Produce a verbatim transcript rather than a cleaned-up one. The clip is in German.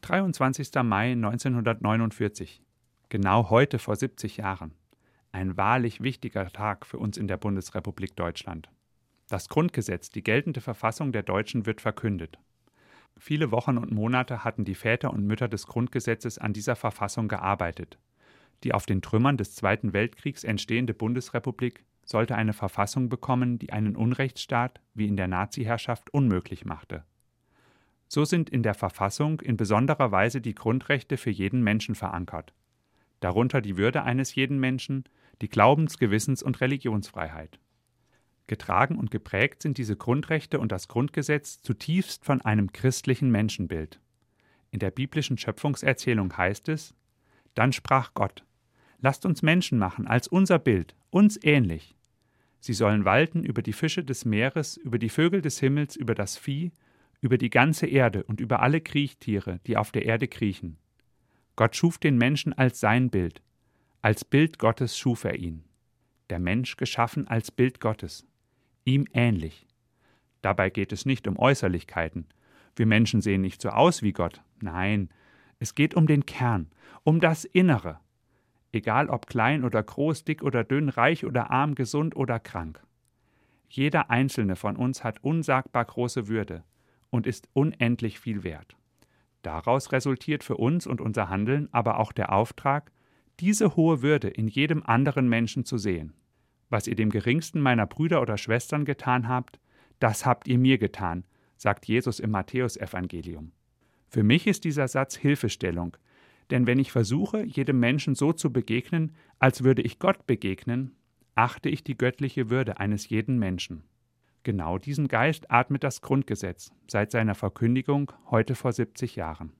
dreiundzwanzigster Mai neunzehnhundertneunundvierzig, genau heute vor siebzig Jahren. Ein wahrlich wichtiger Tag für uns in der Bundesrepublik Deutschland. Das Grundgesetz, die geltende Verfassung der Deutschen, wird verkündet. Viele Wochen und Monate hatten die Väter und Mütter des Grundgesetzes an dieser Verfassung gearbeitet. Die auf den Trümmern des Zweiten Weltkriegs entstehende Bundesrepublik sollte eine Verfassung bekommen, die einen Unrechtsstaat wie in der Naziherrschaft unmöglich machte. So sind in der Verfassung in besonderer Weise die Grundrechte für jeden Menschen verankert. Darunter die Würde eines jeden Menschen, die Glaubens-, Gewissens- und Religionsfreiheit. Getragen und geprägt sind diese Grundrechte und das Grundgesetz zutiefst von einem christlichen Menschenbild. In der biblischen Schöpfungserzählung heißt es: Dann sprach Gott: Lasst uns Menschen machen als unser Bild, uns ähnlich. Sie sollen walten über die Fische des Meeres, über die Vögel des Himmels, über das Vieh, über die ganze Erde und über alle Kriechtiere, die auf der Erde kriechen. Gott schuf den Menschen als sein Bild. Als Bild Gottes schuf er ihn. Der Mensch geschaffen als Bild Gottes. Ihm ähnlich. Dabei geht es nicht um Äußerlichkeiten. Wir Menschen sehen nicht so aus wie Gott. Nein, es geht um den Kern, um das Innere. Egal ob klein oder groß, dick oder dünn, reich oder arm, gesund oder krank. Jeder einzelne von uns hat unsagbar große Würde und ist unendlich viel wert. Daraus resultiert für uns und unser Handeln aber auch der Auftrag, diese hohe Würde in jedem anderen Menschen zu sehen. Was ihr dem geringsten meiner Brüder oder Schwestern getan habt, das habt ihr mir getan, sagt Jesus im Matthäusevangelium. Für mich ist dieser Satz Hilfestellung, denn wenn ich versuche, jedem Menschen so zu begegnen, als würde ich Gott begegnen, achte ich die göttliche Würde eines jeden Menschen. Genau diesen Geist atmet das Grundgesetz seit seiner Verkündigung heute vor siebzig Jahren.